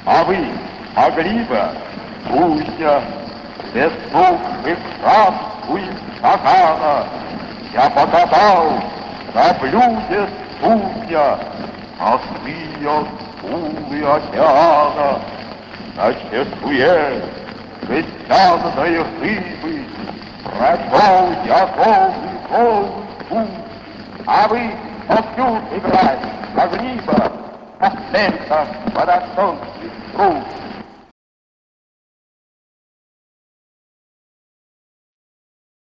А вы могли бы, Кузя, без слух и шапку и стакана, я покатал на блюде судья мостные скулы океана, на чешуе жестяной рыбы прошел я голый путь. А вы могли играть, могли бы, как лето водосолнечный пруд.